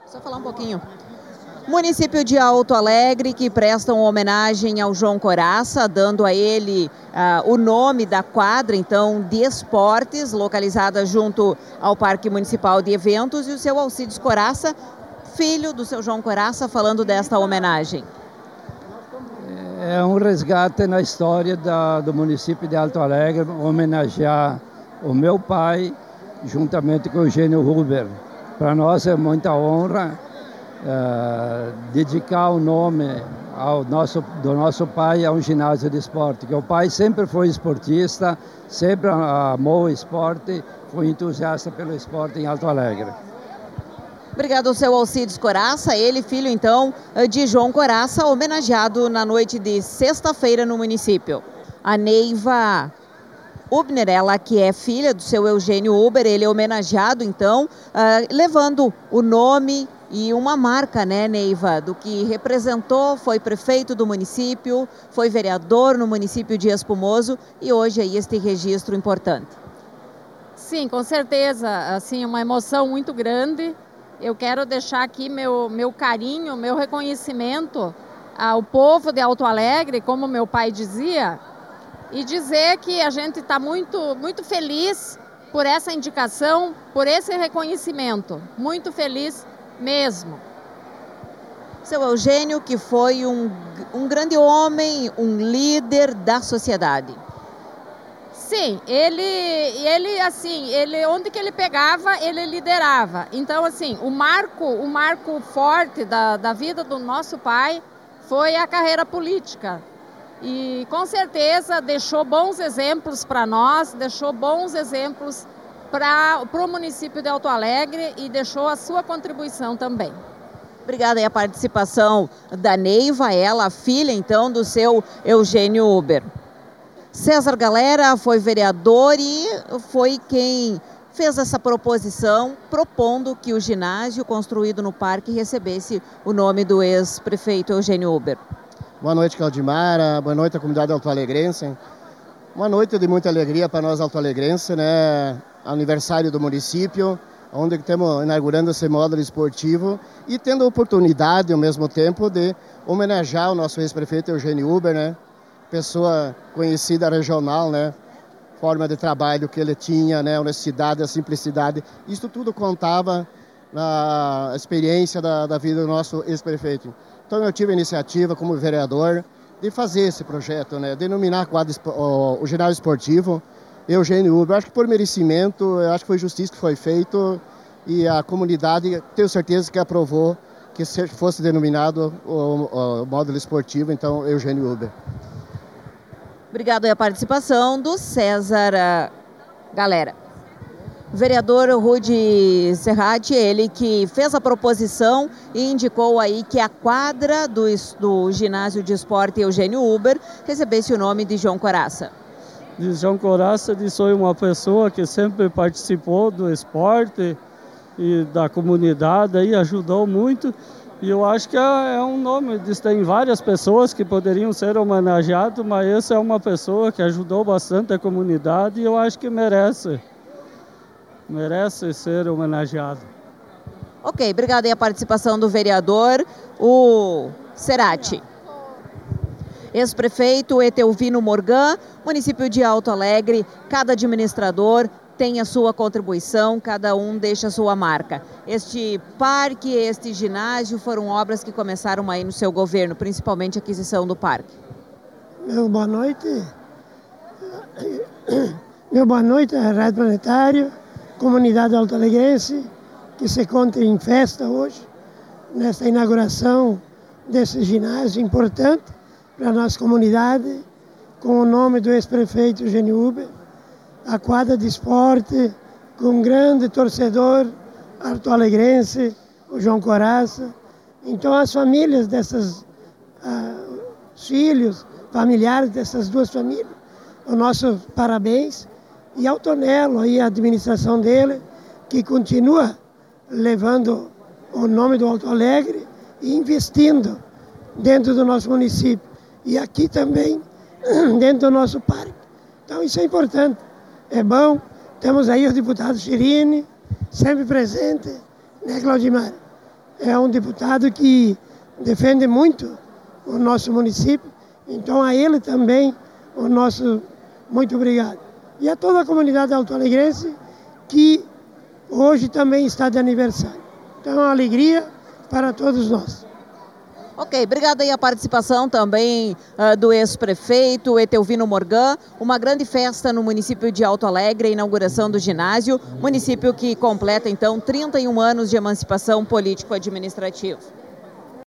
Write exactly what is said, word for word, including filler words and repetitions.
Só falar um pouquinho. Município de Alto Alegre, que prestam homenagem ao João Coraça, dando a ele uh, o nome da quadra, então, de esportes, localizada junto ao Parque Municipal de Eventos, e o seu Alcides Coraça, filho do seu João Coraça, falando desta homenagem. É um resgate na história da, do município de Alto Alegre, homenagear o meu pai, juntamente com o Eugênio Huber. Para nós é muita honra uh, dedicar o nome ao nosso, do nosso pai a um ginásio de esporte, que o pai sempre foi esportista, sempre amou o esporte, foi entusiasta pelo esporte em Alto Alegre. Obrigado ao seu Alcides Coraça, ele filho então de João Coraça, homenageado na noite de sexta-feira no município. A Neiva Ubner, ela que é filha do seu Eugênio Huber, ele é homenageado então, uh, levando o nome e uma marca, né, Neiva, do que representou, foi prefeito do município, foi vereador no município de Espumoso e hoje aí este registro importante. Sim, com certeza, assim, uma emoção muito grande. Eu quero deixar aqui meu, meu carinho, meu reconhecimento ao povo de Alto Alegre, como meu pai dizia, e dizer que a gente está muito, muito feliz por essa indicação, por esse reconhecimento. Muito feliz mesmo. Seu Eugênio, que foi um, um grande homem, um líder da sociedade. Sim, ele, ele assim, ele, onde que ele pegava, ele liderava. Então, assim, o marco, o marco forte da, da vida do nosso pai foi a carreira política. E com certeza deixou bons exemplos para nós, deixou bons exemplos para o município de Alto Alegre e deixou a sua contribuição também. Obrigada aí a participação da Neiva, ela, a filha então do seu Eugênio Huber. César Galera foi vereador e foi quem fez essa proposição, propondo que o ginásio construído no parque recebesse o nome do ex-prefeito Eugênio Huber. Boa noite, Claudimara. Boa noite à comunidade alto-alegrense. Uma noite de muita alegria para nós alto-alegrenses, né? Aniversário do município, onde estamos inaugurando esse módulo esportivo e tendo a oportunidade, ao mesmo tempo, de homenagear o nosso ex-prefeito Eugênio Huber, né? Pessoa conhecida regional, né? Forma de trabalho que ele tinha, né? Honestidade, a simplicidade. Isso tudo contava na experiência da, da vida do nosso ex-prefeito. Então eu tive a iniciativa como vereador de fazer esse projeto, né? Denominar quadro, o, o ginásio esportivo Eugênio Huber. Acho que por merecimento, eu acho que foi justiça que foi feito e a comunidade, tenho certeza que aprovou que fosse denominado o, o módulo esportivo, então Eugênio Huber. Obrigado aí a participação do César Galera. Vereador Rudy Serrati, ele que fez a proposição e indicou aí que a quadra do, do ginásio de esporte Eugênio Huber recebesse o nome de João Coraça. De João Coraça, ele foi uma pessoa que sempre participou do esporte e da comunidade, aí ajudou muito. E eu acho que é, é um nome, tem várias pessoas que poderiam ser homenageadas, mas essa é uma pessoa que ajudou bastante a comunidade e eu acho que merece. merece ser homenageado. Ok, obrigado aí a participação do vereador, o Serrati. Ex-prefeito Etelvino Morgan, município de Alto Alegre, cada administrador tem a sua contribuição, cada um deixa a sua marca. Este parque, este ginásio foram obras que começaram aí no seu governo, principalmente a aquisição do parque. Meu boa noite. Meu boa noite, Rádio Planetário. Comunidade alto-alegrense, que se encontra em festa hoje, nesta inauguração desse ginásio importante para a nossa comunidade, com o nome do ex-prefeito Eugênio Huber, a quadra de esporte, com um grande torcedor alto-alegrense, o João Coraça. Então, as famílias desses uh, filhos, familiares dessas duas famílias, o nosso parabéns. E ao Tonelo, aí, a administração dele, que continua levando o nome do Alto Alegre e investindo dentro do nosso município. E aqui também, dentro do nosso parque. Então isso é importante, é bom. Temos aí o deputado Chirine, sempre presente, né, Claudimar? é um deputado que defende muito o nosso município, então a ele também o nosso muito obrigado. E a toda a comunidade alto-alegrense que hoje também está de aniversário. Então é uma alegria para todos nós. Ok, obrigada aí a participação também uh, do ex-prefeito Etelvino Morgan. Uma grande festa no município de Alto Alegre, a inauguração do ginásio, município que completa então trinta e um anos de emancipação político-administrativa.